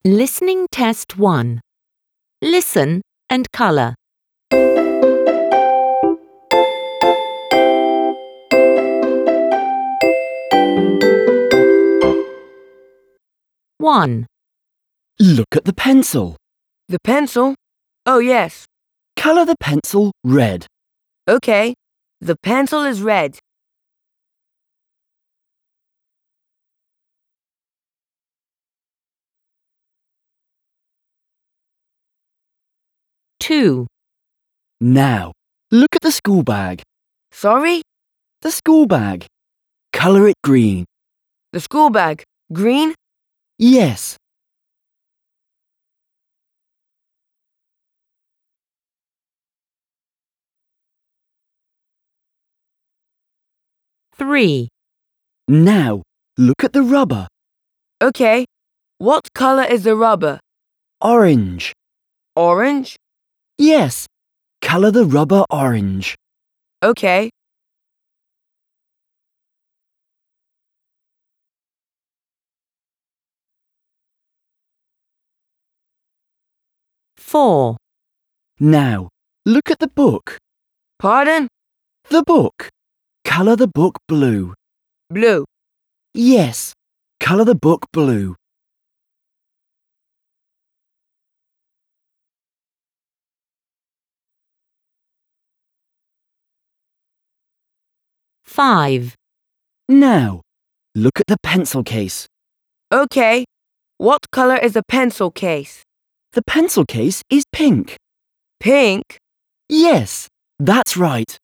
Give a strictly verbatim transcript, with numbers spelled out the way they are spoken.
Listening Test one. Listen and colour. one. Look at the pencil. The pencil? Oh, yes. Colour the pencil red. Okay. The pencil is red. two. Now, look at the school bag. Sorry? The school bag. Colour it green. The school bag. Green? Yes. three. Now, look at the rubber. Okay. What color is the rubber? Orange. Orange? Yes. Colour the rubber orange. Okay. four. Now, look at the book. Pardon? The book. Colour the book blue. Blue. Yes. Colour the book blue. five. Now, look at the pencil case. Okay. What color is the pencil case? The pencil case is pink. Pink? Yes, that's right.